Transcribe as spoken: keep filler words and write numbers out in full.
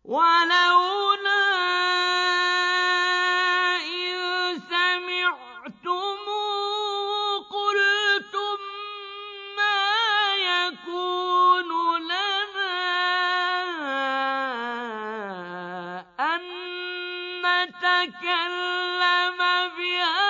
وَلَوْلَا إِذْ سَمِعْتُمُوهُ قُلْتُم مَّا يَكُونُ لَنَا أَن نَّتَكَلَّمَ بِهَٰذَا